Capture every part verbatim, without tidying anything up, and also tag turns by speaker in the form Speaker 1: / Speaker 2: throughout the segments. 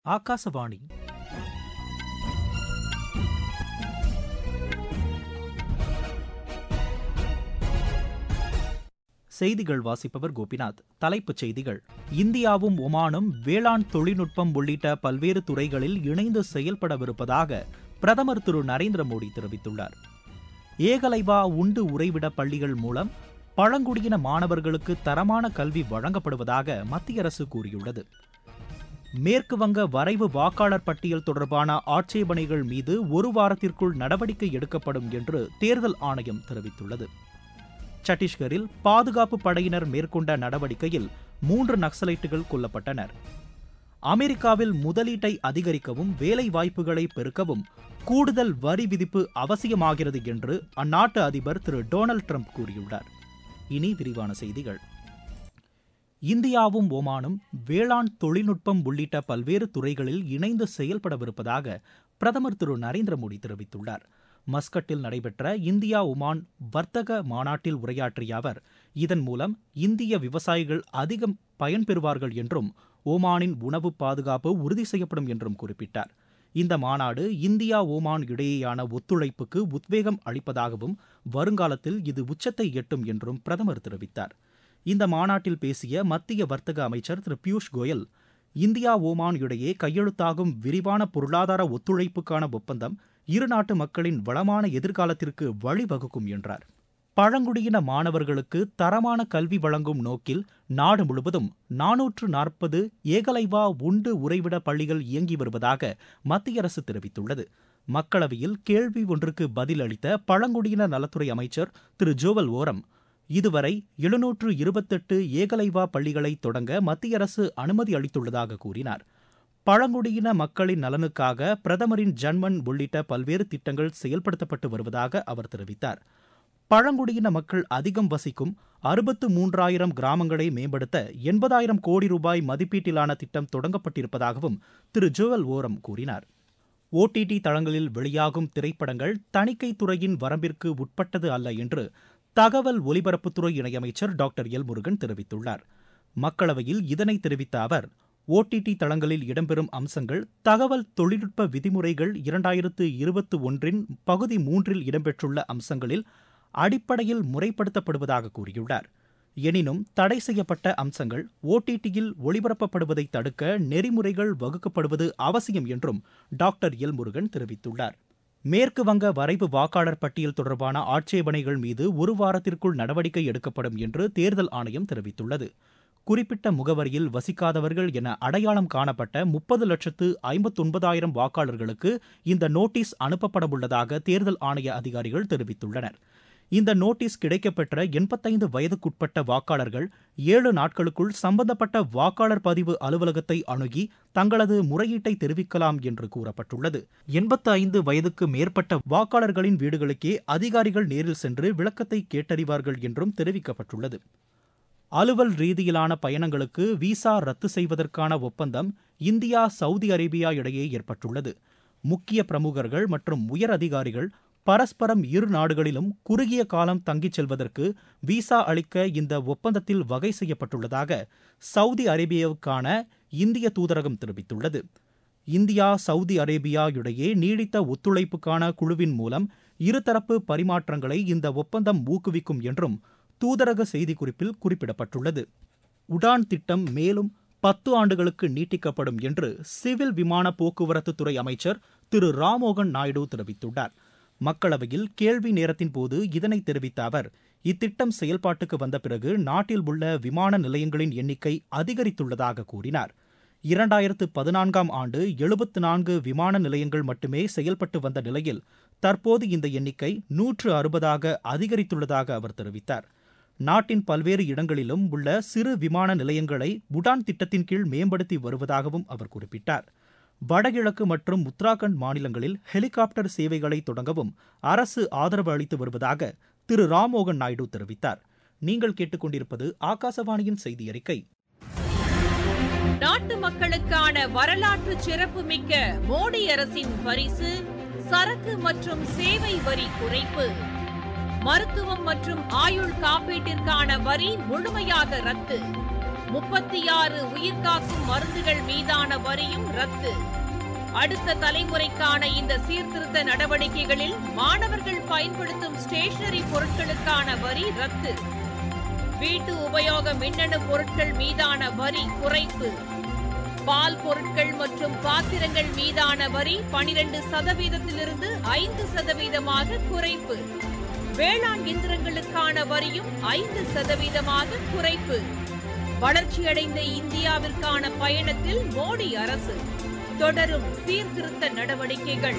Speaker 1: ஆகாசவாணி செய்திகள் வாசிப்பவர் கோபிநாத். தலைப்புச் செய்திகள். இந்தியாவும் ஒமானும் வேளாண் தொழில்நுட்பம் உள்ளிட்ட பல்வேறு துறைகளில் இணைந்து செயல்படவிருப்பதாக பிரதமர் திரு நரேந்திர மோடி தெரிவித்துள்ளார். ஏகலைவா உண்டு உறைவிட பள்ளிகள் மூலம் பழங்குடியின மாணவர்களுக்கு தரமான கல்வி வழங்கப்படுவதாக மத்திய அரசு கூறியுள்ளது. மேற்குவங்க வரைவு வாக்காளர் பட்டியல் தொடர்பான ஆட்சேபனைகள் மீது ஒரு வாரத்திற்குள் நடவடிக்கை எடுக்கப்படும் என்று தேர்தல் ஆணையம் தெரிவித்துள்ளது. சத்தீஸ்கரில் பாதுகாப்பு படையினர் மேற்கொண்ட நடவடிக்கையில் மூன்று நக்சலைட்டுகள் கொல்லப்பட்டனர். அமெரிக்காவில் முதலீட்டை அதிகரிக்கவும் வேலை வாய்ப்புகளை பெருக்கவும் கூடுதல் வரி விதிப்பு அவசியமாகிறது என்று அந்நாட்டு அதிபர் திரு டொனால்டு டிரம்ப் கூறியுள்ளார். இனி விரிவான செய்திகள். இந்தியாவும் ஒமானும் வேளாண் தொழில்நுட்பம் உள்ளிட்ட பல்வேறு துறைகளில் இணைந்து செயல்படவிருப்பதாக பிரதமர் திரு நரேந்திர மோடி தெரிவித்துள்ளார். மஸ்கட்டில் நடைபெற்ற இந்தியா ஒமான் வர்த்தக மாநாட்டில் உரையாற்றிய அவர், இதன் மூலம் இந்திய விவசாயிகள் அதிகம் பயன்பெறுவார்கள் என்றும் ஓமானின் உணவு பாதுகாப்பு உறுதி செய்யப்படும் என்றும் குறிப்பிட்டார். இந்த மாநாடு இந்தியா ஓமான் இடையேயான ஒத்துழைப்புக்கு உத்வேகம் அளிப்பதாகவும் வருங்காலத்தில் இது உச்சத்தை எட்டும் என்றும் பிரதமர் தெரிவித்தார். இந்த மாநாட்டில் பேசிய மத்திய வர்த்தக அமைச்சர் திரு பியூஷ் கோயல், இந்தியா ஓமான் இடையே கையெழுத்தாகும் விரிவான பொருளாதார ஒத்துழைப்புக்கான ஒப்பந்தம் இரு நாட்டு மக்களின் வளமான எதிர்காலத்திற்கு வழிவகுக்கும் என்றார். பழங்குடியின மாணவர்களுக்கு தரமான கல்வி வழங்கும் நோக்கில் நாடு முழுவதும் நானூற்று நாற்பது ஏகலைவா உண்டு உறைவிட பள்ளிகள் இயங்கி வருவதாக மத்திய அரசு தெரிவித்துள்ளது. மக்களவையில் கேள்வி ஒன்றுக்கு பதிலளித்த பழங்குடியின நலத்துறை அமைச்சர் திரு ஜோவல் ஓரம், இதுவரை எழுநூற்று இருபத்தெட்டு ஏகலைவா பள்ளிகளை தொடங்க மத்திய அரசு அனுமதி அளித்துள்ளதாக கூறினார். பழங்குடியின மக்களின் நலனுக்காக பிரதமரின் ஜன்மன் உள்ளிட்ட பல்வேறு திட்டங்கள் செயல்படுத்தப்பட்டு வருவதாக அவர் தெரிவித்தார். பழங்குடியின மக்கள் அதிகம் வசிக்கும் அறுபத்து மூன்றாயிரம் கிராமங்களை மேம்படுத்த எண்பதாயிரம் கோடி ரூபாய் மதிப்பீட்டிலான திட்டம் தொடங்கப்பட்டிருப்பதாகவும் திரு ஜோவல் ஓரம் கூறினார். ஓடிடி தளங்களில் வெளியாகும் திரைப்படங்கள் தணிக்கை துறையின் வரம்பிற்கு உட்பட்டது அல்ல என்று தகவல் ஒலிபரப்புத்துறை இணையமைச்சர் டாக்டர் எல் முருகன் தெரிவித்துள்ளார். மக்களவையில் இதனை தெரிவித்த அவர், ஓடிடி தளங்களில் இடம்பெறும் அம்சங்கள் தகவல் தொழில்நுட்ப விதிமுறைகள் இரண்டாயிரத்து இருபத்தி ஒன்றின் பகுதி மூன்றில் இடம்பெற்றுள்ள அம்சங்களில் அடிப்படையில் முறைப்படுத்தப்படுவதாக கூறியுள்ளார். எனினும் தடை செய்யப்பட்ட அம்சங்கள் ஓடிடியில் ஒளிபரப்பப்படுவதை தடுக்க நெறிமுறைகள் வகுக்கப்படுவது அவசியம் என்றும் டாக்டர் எல் முருகன் தெரிவித்துள்ளார். மேற்கு வங்க வரைவு வாக்காளர் பட்டியல் தொடர்பான ஆட்சேபனைகள் மீது ஒரு வாரத்திற்குள் நடவடிக்கை எடுக்கப்படும் என்று தேர்தல் ஆணையம் தெரிவித்துள்ளது. குறிப்பிட்ட முகவரியில் வசிக்காதவர்கள் என அடையாளம் காணப்பட்ட முப்பது லட்சத்து ஐம்பத்தொன்பதாயிரம் வாக்காளர்களுக்கு இந்த நோட்டீஸ் அனுப்பப்படவுள்ளதாக தேர்தல் ஆணைய அதிகாரிகள் தெரிவித்துள்ளனர். இந்த நோட்டீஸ் கிடைக்கப்பெற்ற எண்பத்தைந்து வயதுக்குட்பட்ட வாக்காளர்கள் ஏழு நாட்களுக்குள் சம்பந்தப்பட்ட வாக்காளர் பதிவு அலுவலகத்தை அணுகி தங்களது முறையீட்டை தெரிவிக்கலாம் என்று கூறப்பட்டுள்ளது. எண்பத்தி ஐந்து வயதுக்கு மேற்பட்ட வாக்காளர்களின் வீடுகளுக்கே அதிகாரிகள் நேரில் சென்று விளக்கத்தை கேட்டறிவார்கள் என்றும் தெரிவிக்கப்பட்டுள்ளது. அலுவல் ரீதியிலான பயணங்களுக்கு விசா ரத்து செய்வதற்கான ஒப்பந்தம் இந்தியா சவுதி அரேபியா இடையே ஏற்பட்டுள்ளது. முக்கிய பிரமுகர்கள் மற்றும் உயர் அதிகாரிகள் பரஸ்பரம் இரு நாடுகளிலும் குறுகிய காலம் தங்கிச் செல்வதற்கு விசா அளிக்க இந்த ஒப்பந்தத்தில் வகை செய்யப்பட்டுள்ளதாக சவுதி அரேபியாவுக்கான இந்திய தூதரகம் தெரிவித்துள்ளது. இந்தியா சவுதி அரேபியா இடையே நீடித்த ஒத்துழைப்புக்கான குழுவின் மூலம் இருதரப்பு பரிமாற்றங்களை இந்த ஒப்பந்தம் ஊக்குவிக்கும் என்றும் தூதரக செய்திக்குறிப்பில் குறிப்பிடப்பட்டுள்ளது. உடான் திட்டம் மேலும் பத்து ஆண்டுகளுக்கு நீட்டிக்கப்படும் என்று சிவில் விமான போக்குவரத்து துறை அமைச்சர் திரு ராம்மோகன் நாயுடு தெரிவித்துள்ளார். மக்களவையில் கேள்வி நேரத்தின் போது இதனை தெரிவித்த அவர், இத்திட்டம் செயல்பாட்டுக்கு வந்த பிறகு நாட்டில் உள்ள விமான நிலையங்களின் எண்ணிக்கை அதிகரித்துள்ளதாக கூறினார். இரண்டாயிரத்து பதினான்காம் ஆண்டு எழுபத்து நான்கு விமான நிலையங்கள் மட்டுமே செயல்பட்டு வந்த நிலையில் தற்போது இந்த எண்ணிக்கை நூற்று அறுபதாக அதிகரித்துள்ளதாக அவர் தெரிவித்தார். நாட்டின் பல்வேறு இடங்களிலும் உள்ள சிறு விமான நிலையங்களை உடான் திட்டத்தின் கீழ் மேம்படுத்தி வருவதாகவும் அவர் குறிப்பிட்டார். வடகிழக்கு மற்றும் உத்தராகண்ட் மாநிலங்களில் ஹெலிகாப்டர் சேவைகளை தொடங்கவும் அரசு ஆதரவு அளித்து வருவதாக திரு ராம்மோகன் நாயுடு தெரிவித்தார். நீங்கள் கேட்டுக்கொண்டிருப்பது ஆகாசவாணியின் செய்தி அறிக்கை.
Speaker 2: நாட்டு மக்களுக்கான வரலாற்று சிறப்புமிக்க மோடி அரசின் பரிசு சரக்கு மற்றும் சேவை வரி குறைப்பு. மருத்துவம் மற்றும் ஆயுள் காப்பீட்டிற்கான வரி முழுமையாக ரத்து. முப்பத்தி ஆறு உயிர்காக்கும் மருந்துகள் மீதான வரியும் ரத்து. அடுத்த தலைமுறைக்கான இந்த சீர்திருத்த நடவடிக்கைகளில் மாணவர்கள் பயன்படுத்தும் ஸ்டேஷனரி பொருட்களுக்கான வரி ரத்து. வீட்டு உபயோக மின்னணு பொருட்கள் மீதான வரி குறைப்பு. பால் பொருட்கள் மற்றும் பாத்திரங்கள் மீதான வரி பனிரெண்டு சதவீதத்திலிருந்து ஐந்து சதவீதமாக குறைப்பு. வேளாண் இயந்திரங்களுக்கான வரியும் ஐந்து சதவீதமாக குறைப்பு. வளர்ச்சியடைந்த இந்தியாவிற்கான பயணத்தில் மோடி அரசு தொடரும் சீர்திருத்த நடவடிக்கைகள்.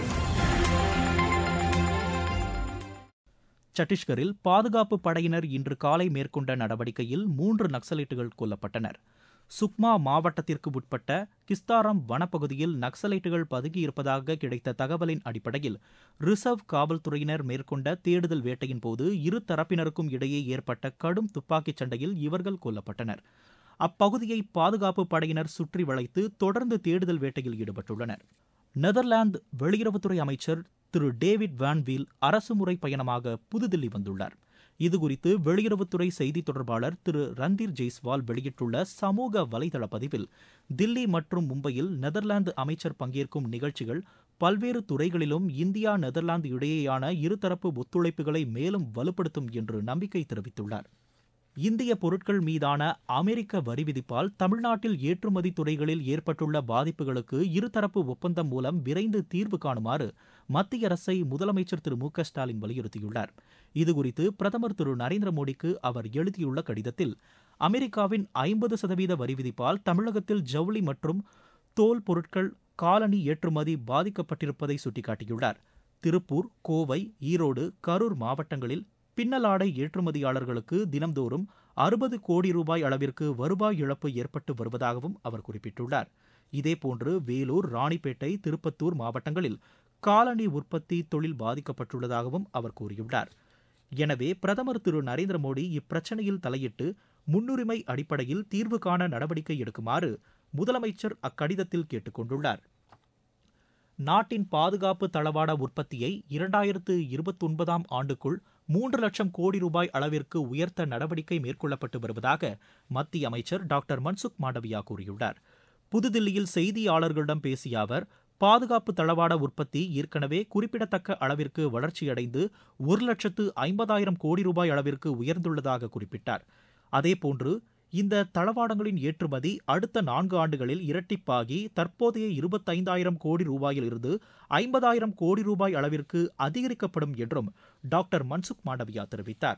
Speaker 1: சத்தீஸ்கரில் பாதுகாப்பு படையினர் இன்று காலை மேற்கொண்ட நடவடிக்கையில் மூன்று நக்சலைட்டுகள் கொல்லப்பட்டனர். சுக்மா மாவட்டத்திற்கு உட்பட்ட கிஸ்தாரம் வனப்பகுதியில் நக்சலைட்டுகள் பதுங்கியிருப்பதாக கிடைத்த தகவலின் அடிப்படையில் ரிசர்வ் காவல்துறையினர் மேற்கொண்ட தேடுதல் வேட்டையின் போது இரு தரப்பினருக்கும் இடையே ஏற்பட்ட கடும் துப்பாக்கிச் சண்டையில் இவர்கள் கொல்லப்பட்டனர். அப்பகுதியை பாதுகாப்பு படையினர் சுற்றி வளைத்து தொடர்ந்து தேடுதல் வேட்டையில் ஈடுபட்டுள்ளனர். நெதர்லாந்து வெளியுறவுத்துறை அமைச்சர் திரு டேவிட் வான் வீல் அரசுமுறை பயணமாக புதுதில்லி வந்துள்ளார். இதுகுறித்து வெளியுறவுத்துறை செய்தி தொடர்பாளர் திரு ரந்தீர் ஜெய்ஸ்வால் வெளியிட்டுள்ள சமூக வலைதள பதிவில், தில்லி மற்றும் மும்பையில் நெதர்லாந்து அமைச்சர் பங்கேற்கும் நிகழ்ச்சிகள் பல்வேறு துறைகளிலும் இந்தியா நெதர்லாந்து இடையேயான இருதரப்பு ஒத்துழைப்புகளை மேலும் வலுப்படுத்தும் என்று நம்பிக்கை தெரிவித்துள்ளார். இந்திய பொருட்கள் மீதான அமெரிக்க வரி விதிப்பால் தமிழ்நாட்டில் ஏற்றுமதி துறைகளில் ஏற்பட்டுள்ள பாதிப்புகளுக்கு இருதரப்பு ஒப்பந்தம் மூலம் விரைந்து தீர்வு காணுமாறு மத்திய அரசை முதலமைச்சர் திரு மு க ஸ்டாலின் வலியுறுத்தியுள்ளார். இதுகுறித்து பிரதமர் திரு நரேந்திர மோடிக்கு அவர் எழுதியுள்ள கடிதத்தில், அமெரிக்காவின் ஐம்பது சதவீத வரி விதிப்பால் தமிழகத்தில் ஜவுளி மற்றும் தோல் பொருட்கள் காலணி ஏற்றுமதி பாதிக்கப்பட்டிருப்பதை சுட்டிக்காட்டியுள்ளார். திருப்பூர், கோவை, ஈரோடு, கரூர் மாவட்டங்களில் பின்னலாடை ஏற்றுமதியாளர்களுக்கு தினம்தோறும் அறுபது கோடி ரூபாய் அளவிற்கு வருவாய் இழப்பு ஏற்பட்டு வருவதாகவும் அவர் குறிப்பிட்டுள்ளார். இதேபோன்று வேலூர், ராணிப்பேட்டை, திருப்பத்தூர் மாவட்டங்களில் காலணி உற்பத்தி தொழில் பாதிக்கப்பட்டுள்ளதாகவும் அவர் கூறியுள்ளார். எனவே பிரதமர் திரு நரேந்திர மோடி இப்பிரச்சினையில் தலையிட்டு முன்னுரிமை அடிப்படையில் தீர்வு காண நடவடிக்கை எடுக்குமாறு முதலமைச்சர் அக்கடிதத்தில் கேட்டுக் கொண்டுள்ளார். நாட்டின் பாதுகாப்பு தளவாட உற்பத்தியை இரண்டாயிரத்து இருபத்தி ஒன்பதாம் ஆண்டுக்குள் மூன்று லட்சம் கோடி ரூபாய் அளவிற்கு உயர்த்த நடவடிக்கை மேற்கொள்ளப்பட்டு வருவதாக மத்திய அமைச்சர் டாக்டர் மன்சுக் மாண்டவியா கூறியுள்ளார். புதுதில்லியில் செய்தியாளர்களிடம் பேசிய அவர், பாதுகாப்பு தளவாட உற்பத்தி ஏற்கனவே குறிப்பிடத்தக்க அளவிற்கு வளர்ச்சியடைந்து ஒரு லட்சத்து ஐம்பதாயிரம் கோடி ரூபாய் அளவிற்கு உயர்ந்துள்ளதாக குறிப்பிட்டார். அதேபோன்று இந்த தளவாடங்களின் ஏற்றுமதி அடுத்த நான்கு ஆண்டுகளில் இரட்டிப்பாகி தற்போதைய இருபத்தைந்தாயிரம் கோடி ரூபாயில் இருந்து ஐம்பதாயிரம் கோடி ரூபாய் அளவிற்கு அதிகரிக்கப்படும் என்றும் டாக்டர் மன்சுக் மாண்டவியா தெரிவித்தார்.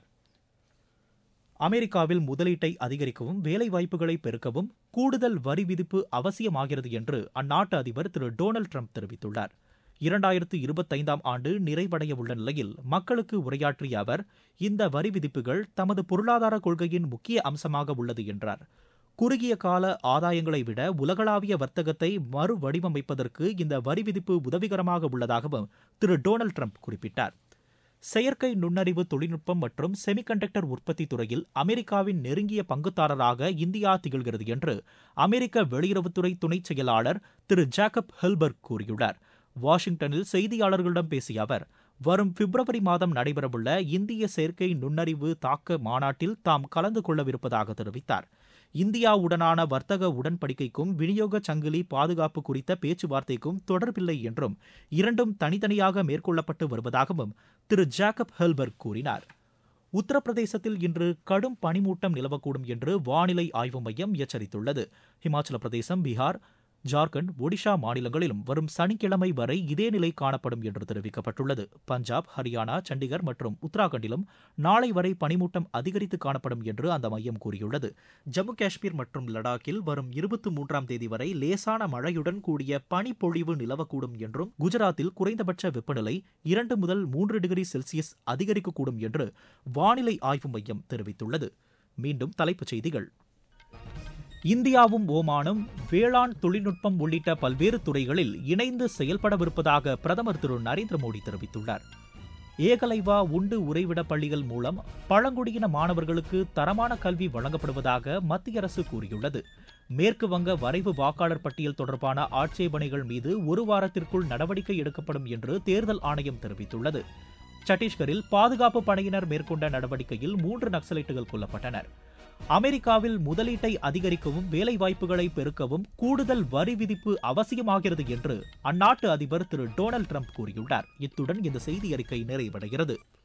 Speaker 1: அமெரிக்காவில் முதலீட்டை அதிகரிக்கவும் வேலைவாய்ப்புகளை பெருக்கவும் கூடுதல் வரி விதிப்பு அவசியமாகிறது என்று அந்நாட்டு அதிபர் திரு டொனால்டு ட்ரம்ப் தெரிவித்துள்ளார். இரண்டாயிரத்து இருபத்தைந்தாம் ஆண்டு நிறைவடைய உள்ள நிலையில் மக்களுக்கு உரையாற்றிய அவர், இந்த வரி விதிப்புகள் தமது பொருளாதார கொள்கையின் முக்கிய அம்சமாக உள்ளது என்றார். குறுகிய கால ஆதாயங்களை விட உலகளாவிய வர்த்தகத்தை மறு வடிவமைப்பதற்கு இந்த வரி விதிப்பு உதவிகரமாக உள்ளதாகவும் திரு டொனால்டு ட்ரம்ப் குறிப்பிட்டார். செயற்கை நுண்ணறிவு தொழில்நுட்பம் மற்றும் செமிகண்டக்டர் உற்பத்தி துறையில் அமெரிக்காவின் நெருங்கிய பங்குதாரராக இந்தியா திகழ்கிறது என்று அமெரிக்க வெளியுறவுத்துறை துணை செயலாளர் திரு ஜேக்கப் ஹெல்பர்க் கூறியுள்ளார். வாஷிங்டனில் செய்தியாளர்களிடம் பேசிய அவர், வரும் பிப்ரவரி மாதம் நடைபெறவுள்ள இந்திய செயற்கை நுண்ணறிவு தாக்க மாநாட்டில் தாம் கலந்து கொள்ளவிருப்பதாக தெரிவித்தார். இந்தியாவுடனான வர்த்தக உடன்படிக்கைக்கும் விநியோக சங்கிலி பாதுகாப்பு குறித்த பேச்சுவார்த்தைக்கும் தொடர்பில்லை என்றும் இரண்டும் தனித்தனியாக மேற்கொள்ளப்பட்டு வருவதாகவும் திரு ஜேக்கப் ஹெல்பர்க் கூறினார். உத்தரப்பிரதேசத்தில் இன்று கடும் பனிமூட்டம் நிலவக்கூடும் என்று வானிலை ஆய்வு மையம் எச்சரித்துள்ளது. இமாச்சல பிரதேசம், பீகார், ஜார்க்கண்ட், ஒடிஷா மாநிலங்களிலும் வரும் சனிக்கிழமை வரை இதே நிலை காணப்படும் என்று தெரிவிக்கப்பட்டுள்ளது. பஞ்சாப், ஹரியானா, சண்டிகர் மற்றும் உத்தராகண்டிலும் நாளை வரை பனிமூட்டம் அதிகரித்து காணப்படும் என்று அந்த மையம் கூறியுள்ளது. ஜம்மு காஷ்மீர் மற்றும் லடாக்கில் வரும் இருபத்தி மூன்றாம் தேதி வரை லேசான மழையுடன் கூடிய பனிப்பொழிவு நிலவக்கூடும் என்றும், குஜராத்தில் குறைந்தபட்ச வெப்பநிலை இரண்டு முதல் மூன்று டிகிரி செல்சியஸ் அதிகரிக்கக்கூடும் என்று வானிலை ஆய்வு மையம் தெரிவித்துள்ளது. மீண்டும் தலைப்புச் செய்திகள். இந்தியாவும் ஓமானும் வேளாண் தொழில்நுட்பம் உள்ளிட்ட பல்வேறு துறைகளில் இணைந்து செயல்படவிருப்பதாக பிரதமர் திரு நரேந்திர மோடி தெரிவித்துள்ளார். ஏகலைவா உண்டு உறைவிட பள்ளிகள் மூலம் பழங்குடியின மாணவர்களுக்கு தரமான கல்வி வழங்கப்படுவதாக மத்திய அரசு கூறியுள்ளது. மேற்கு வங்க வரைவு வாக்காளர் பட்டியல் தொடர்பான ஆட்சேபனைகள் மீது ஒரு வாரத்திற்குள் நடவடிக்கை எடுக்கப்படும் என்று தேர்தல் ஆணையம் தெரிவித்துள்ளது. சத்தீஸ்கரில் பாதுகாப்பு படையினர் மேற்கொண்ட நடவடிக்கையில் மூன்று நக்சலைட்டுகள் கொல்லப்பட்டனர். அமெரிக்காவில் முதலீட்டை அதிகரிக்கவும் வேலைவாய்ப்புகளை பெருக்கவும் கூடுதல் வரி விதிப்பு அவசியமாகிறது என்று அந்நாட்டு அதிபர் திரு டொனால்டு டிரம்ப் கூறியுள்ளார். இத்துடன் இந்த செய்தி அறிக்கை நிறைவடைகிறது.